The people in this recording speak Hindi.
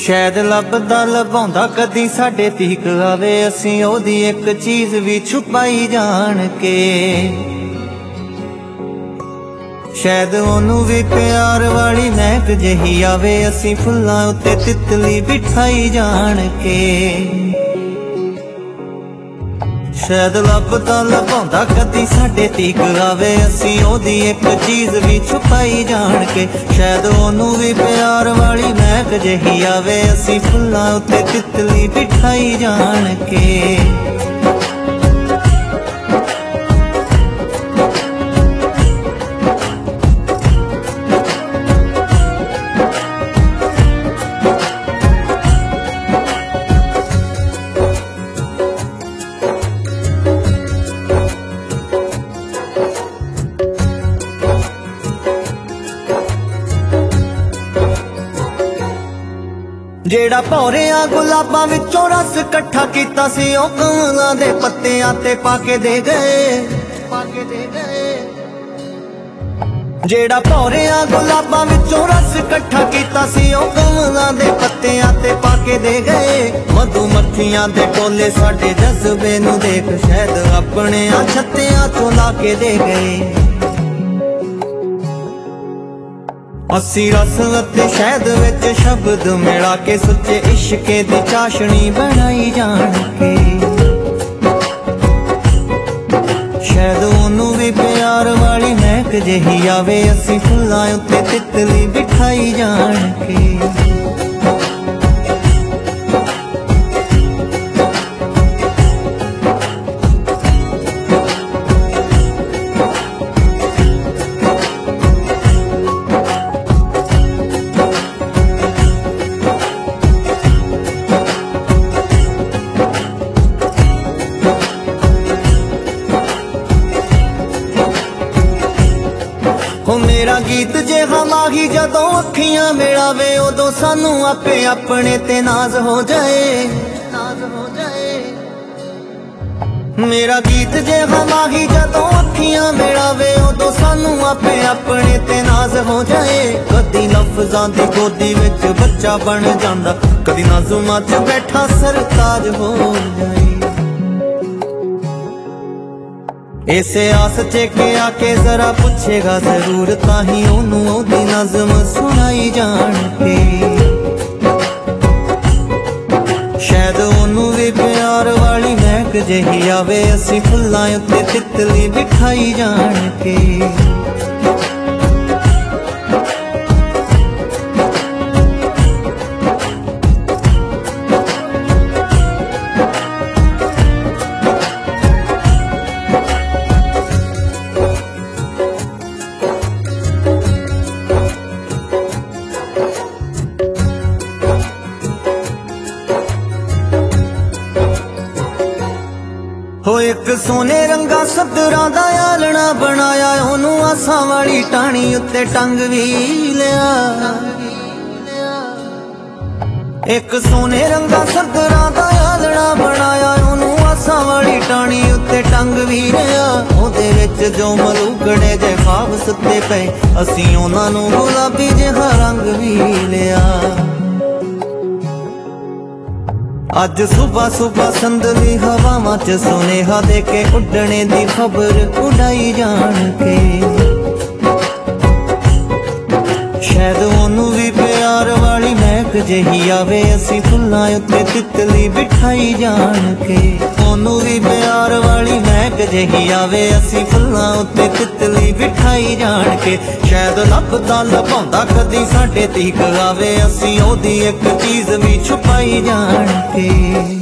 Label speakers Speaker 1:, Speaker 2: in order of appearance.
Speaker 1: शायद लभदा लभाउंदा कदी साडे तीक आवे, असीं ओदी एक चीज भी छुपाई जान के। शायद ओनू भी प्यार वाली महक जही आवे, असीं फुल्लां उत्ते तितली बिठाई जान के। शायद लभदा लभाउंदा कदी साडे तीक आवे, असीं ओदी एक चीज भी छुपाई जान के। शायद ओनू भी प्यार वाली महक जही आवे, असीं फुल्लां उत्ते तितली बिठाई जान के। जेड़ा भौरिया गुलाबां विचों रस कट्ठा कीता सी, ओ कमलां दे पत्तियां ते पाके दे गए। जेड़ा भौरिया गुलाबां विचों रस कट्ठा कीता सी, ओ कमलां दे पत्तियां ते पाके दे गए। मधुमक्खियां दे टोले साडे जज्बे नूं देख, शायद अपने छत्तियां चों लाके दे गए। असी रस अते शहद विच शब्द मिला के, सच्चे इश्के दी चाशनी बनाई जान के। शायद ओनू भी प्यार वाली महक जही आवे, असी फुल्लां उत्ते तितली बिठाई जान के। मेरा गीत जे हमाही जदों अखियां मिलावे, उदों सानू आपे अपने ते नाज हो जाए। मेरा गीत जे हमाही जदों अखियां मिलावे, उदों सानू आपे अपने ते नाज हो जाए। कदी लफ्जां दी गोदी विच बच्चा बन जांदा, कदी नाज़ुमां च बैठा सरताज हो जाए। इसे आस च के आके जरा पूछेगा जरूर, ताही ओनू ओदी नज़म सुनाई जान के। शायद ओनू भी प्यार वाली महक जही आवे, असीं फुल्लां उत्ते तितली बिठाई जान के। हो एक सोने रंगा सदरां दा आलना बनाया, ओनू आसां वाली टाणी उत्ते टंग भी लिया। एक सोने रंगा सदरां दा आलना बनाया, ओनू आसां वाली टाणी उत्ते टंग भी लिया। ओदे विच जो मलूगड़े जे ख्वाब सुते पे, असीं ओनां नूं गुलाबी जिहा रंग भी लिया। अज सुबह सुबह संदली हवावां च सुनेहा देके, उड्डने दी खबर उड़ाई जान के। शायद ओनू भी प्यार वाली महक जही आवे, असीं फुल्लां उत्ते तितली बिठाई जान के। ओनू भी प्यार वाली महक जही आवे, असीं फुल्लां उत्ते तितली बिठाई जान के। शायद लभदा लभाउंदा कदी साडे तीक आवे, असीं ओदी एक चीज भी छुपाई जान के।